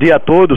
dia a todos.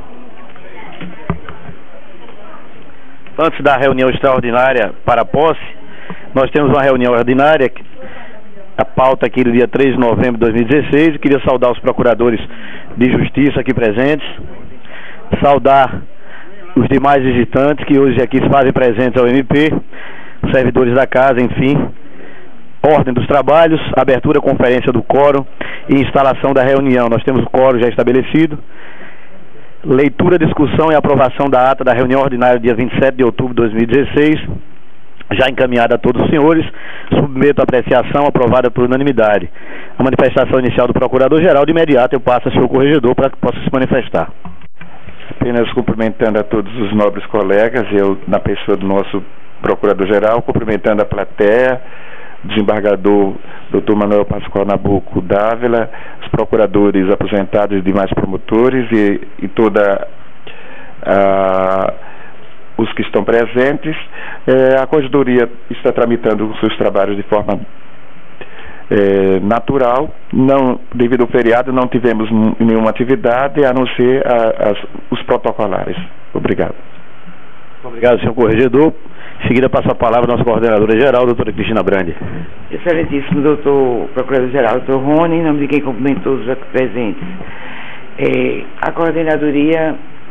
Antes da reunião extraordinária para a posse, nós temos uma reunião ordinária, a pauta aqui do dia 3 de novembro de 2016. Eu queria saudar os procuradores de justiça aqui presentes, saudar os demais visitantes que hoje aqui se fazem presentes ao MP, os servidores da casa, enfim. Ordem dos trabalhos, abertura, conferência do quórum e instalação da reunião. Nós temos o quórum já estabelecido. Leitura, discussão e aprovação da ata da reunião ordinária dia 27 de outubro de 2016, já encaminhada a todos os senhores. Submeto a apreciação, aprovada por unanimidade. A manifestação inicial do Procurador-Geral, de imediato eu passo ao senhor Corregedor para que possa se manifestar. Apenas cumprimentando a todos os nobres colegas, eu, na pessoa do nosso Procurador-Geral, cumprimentando a plateia, desembargador Dr. Manuel Pascoal Nabuco Dávila, os procuradores aposentados e demais promotores e toda os que estão presentes. A Corregedoria está tramitando os seus trabalhos de forma natural. Não, devido ao feriado, não tivemos nenhuma atividade a não ser os protocolares. Obrigado. Obrigado, senhor Corregedor. Em seguida, passo a palavra à nossa coordenadora-geral, doutora Cristina Brandi. Excelentíssimo doutor Procurador-Geral, doutor Rony, em nome de quem cumprimento todos os aqui presentes. A coordenadoria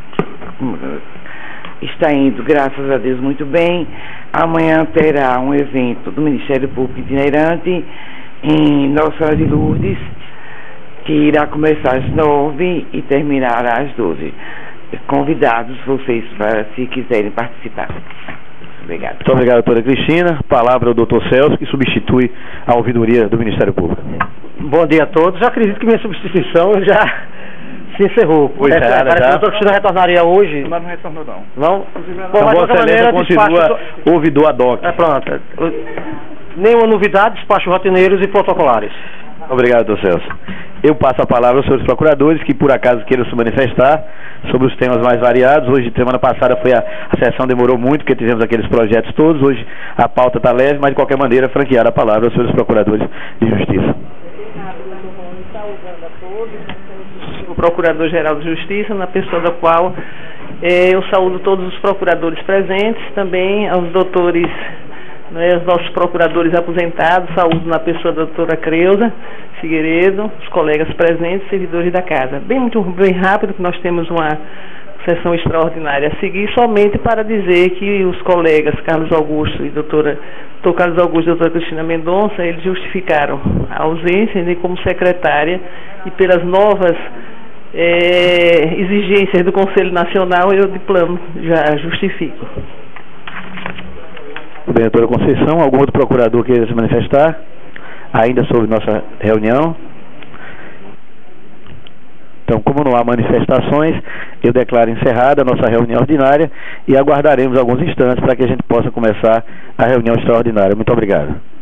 está indo, graças a Deus, muito bem. Amanhã terá um evento do Ministério Público itinerante em Nossa Senhora de Lourdes, que irá começar às 9 e terminará às 12. Convidados vocês para, se quiserem participar. Obrigado. Muito obrigado, doutora Cristina. Palavra ao doutor Celso, que substitui a ouvidoria do Ministério Público. Bom dia a todos. Eu acredito que minha substituição já se encerrou. Parece que a doutora Cristina retornaria hoje. Mas não retornou, não. Não? Então, Vossa Excelência continua ouvidor ad hoc. Pronto. Nenhuma novidade, despacho rotineiros e protocolares. Obrigado, doutor Celso. Eu passo a palavra aos senhores procuradores que, por acaso, queiram se manifestar sobre os temas mais variados. Hoje, semana passada, a sessão demorou muito, porque tivemos aqueles projetos todos. Hoje, a pauta está leve, mas, de qualquer maneira, franquear a palavra aos senhores procuradores de justiça. O Procurador-Geral de Justiça, na pessoa da qual eu saúdo todos os procuradores presentes, também aos doutores, os nossos procuradores aposentados, saúdo na pessoa da doutora Creuza Figueiredo, os colegas presentes, servidores da casa. Bem rápido, que nós temos uma sessão extraordinária a seguir, somente para dizer que os colegas Carlos Augusto e doutor Carlos Augusto e doutora Cristina Mendonça, eles justificaram a ausência, né, como secretária, e pelas novas exigências do Conselho Nacional, eu de plano já justifico. Bem, doutora Conceição, algum outro procurador queira se manifestar ainda sobre nossa reunião? Então, como não há manifestações, eu declaro encerrada a nossa reunião ordinária e aguardaremos alguns instantes para que a gente possa começar a reunião extraordinária. Muito obrigado.